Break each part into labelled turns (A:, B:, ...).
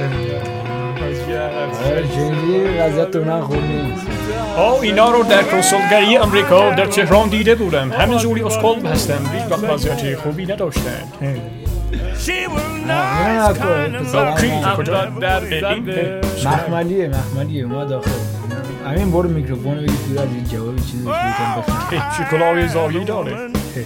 A: جنگی غذاتون خوب نیست.
B: اینا رو در کنسولگری آمریکا در تهران دیده بودم. همینجوری اسکول هستن، هیچ وقت وضعیت خوبی نداشتن.
A: مخملیه ما داخل. همین برو میکروفون بگی تو از این جوابی چیزی بگم بخیر.
B: شکلات زاویه‌ای داره.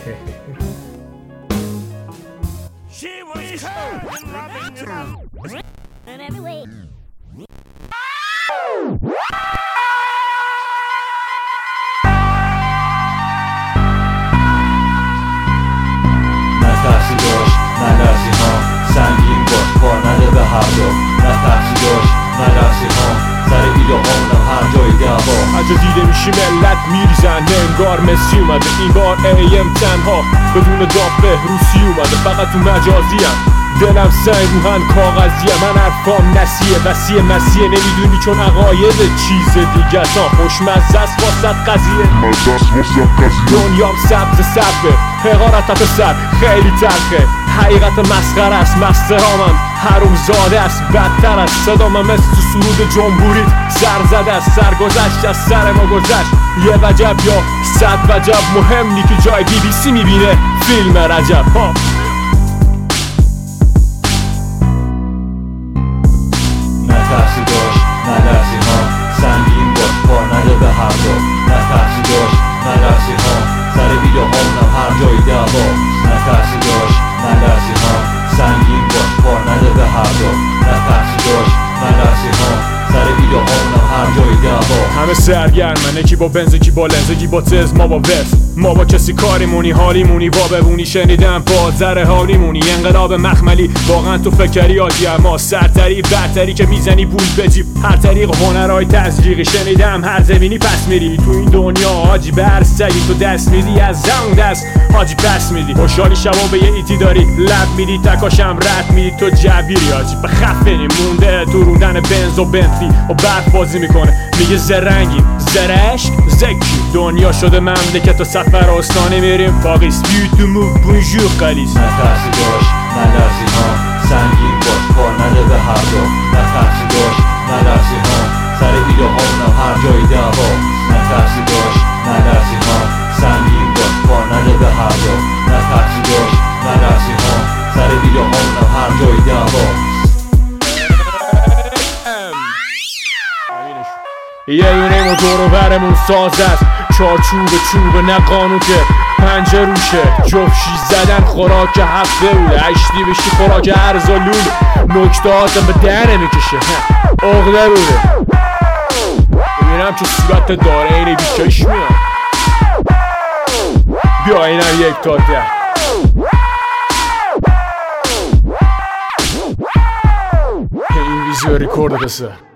C: نترسی داشت نلرزی ها سنگین باش کار نده به هر جا نترسی داشت نلرزی ها سر ایده هامونم هر جای دعوا
B: حتی دیده میشی ملت میریزن انگار مسی اومده این بار ایم تنها بدون دافه روسی اومده فقط تو مجازی هم دلم سنگ روحن کاغذیه من حرفام نسیه وسیع مسیه نمیدونی چون عقاید چیز دیگه تا خوشمزه است واسط قضیه دنیام سبز سبه حقارت پسر خیلی تلخه حقیقت مسخره است مسترامم حروم زاده است بدتر است صدامم مثل تو سرود جمهوری سر زده است سرگذشت از سر ما گذشت یه وجب یا 100 وجب مهم نی که جای BBC میبینه فیلم رجب ها
C: نترسی داشت نلرزی ها سنگین باش کار نده به هر جا نترسی داشت نلرزی ها سر ایده هامونم هر جای دعوا نترسی داشت نلرزی ها سنگین باش کار نده به هر جا نترسی داشت نلرزی ها سر ایده هامونم هر جای دعوا
B: همه سرگرمن کی با بنز کی با لنز کی با تز ما با وست ما با کسی کاریمونی حالیمونی وا ببونی شنیدم بازر حالیمونی انقلاب مخملی واقعا تو فکری آجی اما سرتری برتری که میزنی پول بجیب هر طریق هنرهای تزریقی شنیدم هر زمینی پس میری تو این دنیا آجی بر سگی تو دست میدی از زمان دست آجی پس میدی خوشحالی شبا به یه ایتی داری لب میدی تکاشم رد میدی تو جبیری آجی به خفنی مونده تو روندن بنز و بنتلی و برف بازی میکنه میگه زرنگیم زرشک زکی دنیا شده مملکت و سفر آستانه میریم باقیست بیوتمو بونجور قلیس
C: نترسی داشت نلرزی ها سنگین باش کار نده به هر جا نترسی داشت نلرزی ها سر ایده هامونم هر جای دعوا نترسی داشت نلرزی ها سنگین باش کار نده به هر جا نترسی داشت نلرزی ها سر ایده هامونم هر جای دعوا
B: یه یونه موتور و برمون ساز است چوب نه قانون که پنجه روشه جفشی زدن خوراک هفته بوده هشتی بشی خوراک ارز و لول نکته هاتم به دهنه میکشه اغده بوده ببینم چه صورت داره اینه بیچش میاد بیا اینم 1 تا 10 این ویزیو ریکورد بسه